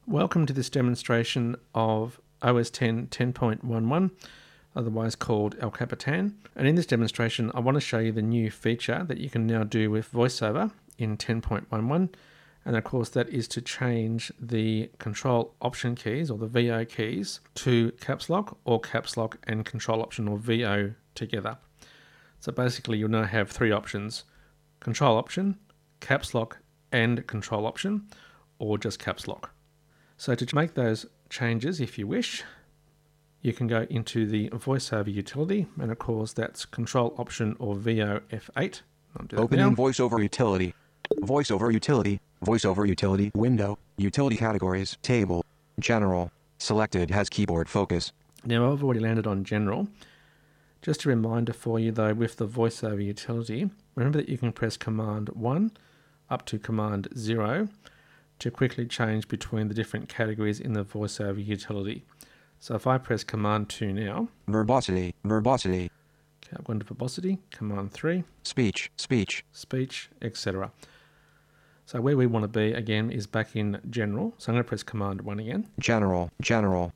Welcome to this demonstration of OS 10 10.11, otherwise called El Capitan. And in this demonstration, I want to show you the new feature that you can now do with VoiceOver in 10.11. And of course, that is to change the control option keys or the VO keys to caps lock or caps lock and control option or VO together. So basically, you'll now have three options: control option, caps lock, and control option, or just caps lock. So to make those changes, if you wish, you can go into the VoiceOver utility, and of course that's control option or VO F8. Opening VoiceOver utility, VoiceOver utility, VoiceOver utility window, utility categories, table, general, selected has keyboard focus. Now I've already landed on general. Just a reminder for you though, with the VoiceOver utility, remember that you can press Command 1 up to Command 0 to quickly change between the different categories in the VoiceOver utility. So if I press Command 2 now, verbosity, verbosity, okay, I've gone to verbosity, Command 3, speech, speech, speech, etc. So where we want to be again is back in general. So I'm going to press Command 1 again. general, general,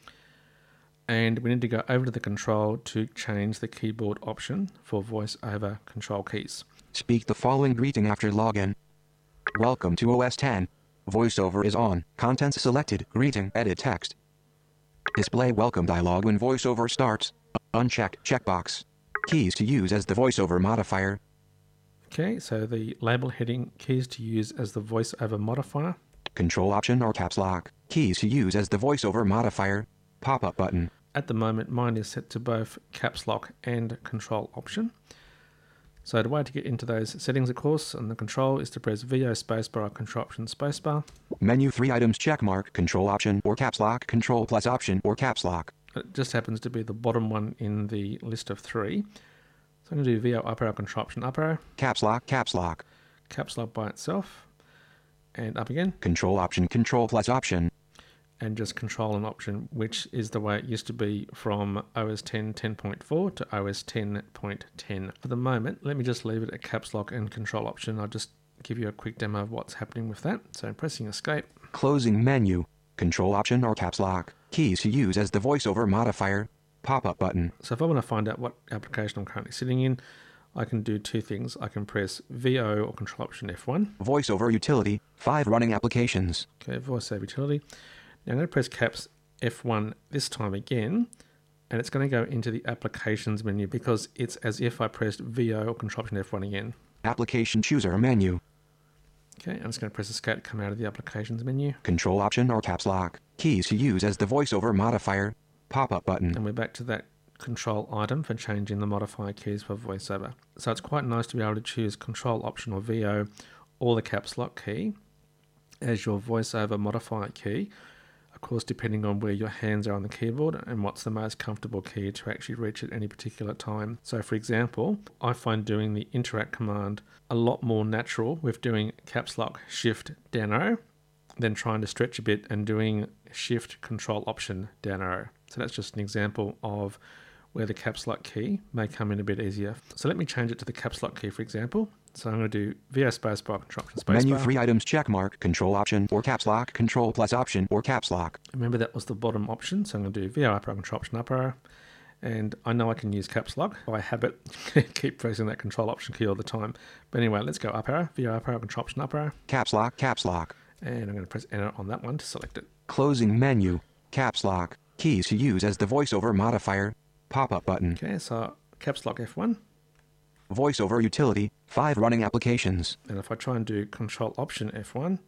And we need to go over to the control to change the keyboard option for VoiceOver control keys. speak the following greeting after login. Welcome to OS 10. VoiceOver is on. Contents selected. Greeting. Edit text. Display welcome dialog when VoiceOver starts. Unchecked checkbox. Keys to use as the VoiceOver modifier. Okay, so the label heading, keys to use as the VoiceOver modifier. Control option or caps lock. Keys to use as the VoiceOver modifier. Pop-up button. At the moment, mine is set to both caps lock and control option. So the way to get into those settings, of course, on the control is to press VO spacebar or control option spacebar. Menu 3 items checkmark. Control option or caps lock. Control plus option or caps lock. It just happens to be the bottom one in the list of three. So I'm going to do VO up arrow, control option up arrow, Caps lock, caps lock. caps lock by itself, and up again, Control option, control plus option. and just control and option, which is the way it used to be from OS 10 10.4 to OS 10.10. For the moment, let me just leave it at caps lock and control option. I'll just give you a quick demo of what's happening with that. So pressing escape. Closing menu. Control option or caps lock. Keys to use as the VoiceOver modifier. Pop-up button. So if I want to find out what application I'm currently sitting in, I can do two things. I can press VO or control option F1. VoiceOver utility. 5 running applications. Okay, VoiceOver utility. Now I'm going to press caps F1 this time again, and it's going to go into the applications menu because it's as if I pressed VO or control option F1 again. Application chooser menu. Okay, I'm just going to press escape to come out of the applications menu. Control option or caps lock. Keys to use as the VoiceOver modifier. Pop-up button. And we're back to that control item for changing the modifier keys for VoiceOver. So it's quite nice to be able to choose control option or VO or the caps lock key as your VoiceOver modifier key. Of course, depending on where your hands are on the keyboard and what's the most comfortable key to actually reach at any particular time. So for example, I find doing the interact command a lot more natural with doing caps lock shift down arrow than trying to stretch a bit and doing shift control option down arrow. So that's just an example of where the caps lock key may come in a bit easier. So let me change it to the caps lock key, for example. So I'm going to do VO spacebar, control option spacebar. Menu 3 items checkmark. Control option or caps lock. Control plus option or caps lock. Remember that was the bottom option. So I'm going to do VO up arrow, control option up arrow. And I know I can use caps lock by habit. Keep pressing that control option key all the time. But anyway, let's go up arrow, VO up arrow, control option up arrow. Caps lock, caps lock. And I'm going to press enter on that one to select it. Closing menu. Caps lock. Keys to use as the VoiceOver modifier. Pop-up button. Okay, so caps lock F1. VoiceOver utility. 5 running applications. And if I try and do control option F1,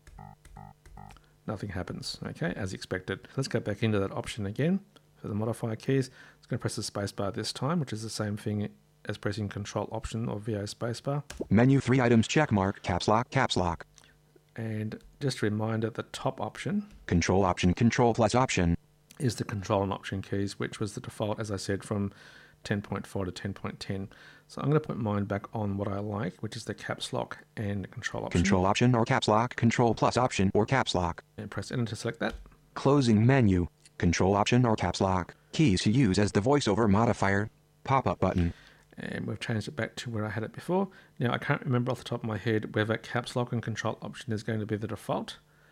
nothing happens, okay, as expected. Let's go back into that option again for the modifier keys. I'm going to press the spacebar this time, which is the same thing as pressing control option or VO spacebar. Menu 3 items checkmark. Caps lock, caps lock. And just a reminder, the top option Control option, control plus option. is the control and option keys, which was the default, as I said, from 10.4 to 10.10. So I'm going to put mine back on what I like, which is the caps lock and control option. Control option or caps lock. Control plus option or caps lock. And press enter to select that. Closing menu. Control option or caps lock. Keys to use as the VoiceOver modifier. Pop-up button. And we've changed it back to where I had it before. Now I can't remember off the top of my head whether caps lock and control option is going to be the default,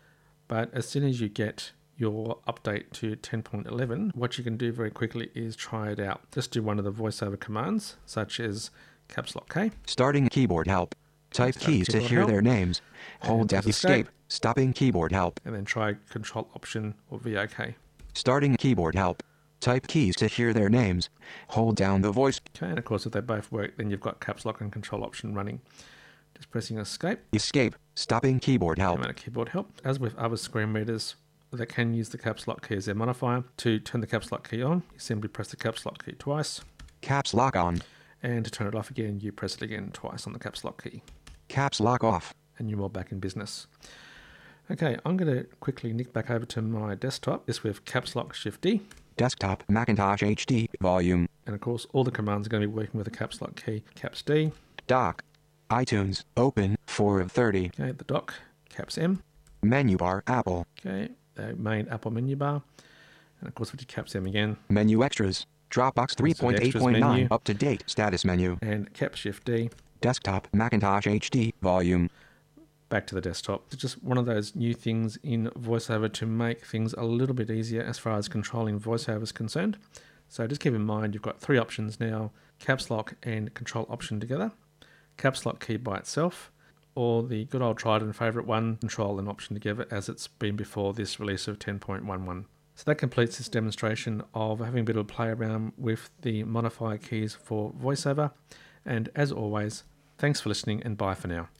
But as soon as you get your update to 10.11, what you can do very quickly is try it out. Just do one of the voiceover commands, such as caps lock K. Starting keyboard help. Type Starting keys to keyboard hear help. their names. Hold And down press escape. escape. Stopping keyboard help. And then try Control Option or VOK. Starting keyboard help. Type keys to hear their names. Hold down the voice. Okay, and of course if they both work, then you've got caps lock and Control Option running. Just pressing escape. Escape. Stopping keyboard help. Amount of keyboard help. As with other screen readers that can use the caps lock key as their modifier, to turn the caps lock key on, you simply press the caps lock key twice. Caps lock on. And to turn it off again, you press it again twice on the caps lock key. Caps lock off. And you're all back in business. Okay, I'm going to quickly nick back over to my desktop, this with caps lock Shift D. Desktop Macintosh HD volume. And of course, all the commands are going to be working with the caps lock key, caps D. Dock. iTunes. Open. 4 of 30. Okay, the dock, caps M. Menu bar. Apple. Okay, the main Apple menu bar. And of course, with your caps M again. Menu extras. Dropbox the extras menu. 3.8.9 up to date status menu. And caps Shift D. Desktop Macintosh HD volume. Back to the desktop. It's just one of those new things in VoiceOver to make things a little bit easier as far as controlling VoiceOver is concerned. So just keep in mind you've got three options now, caps lock and Control Option together, caps lock key by itself, or the good old tried and favourite one, Control and Option together as it's been before this release of 10.11. So that completes this demonstration of having a bit of a play around with the modifier keys for VoiceOver. And as always, thanks for listening and bye for now.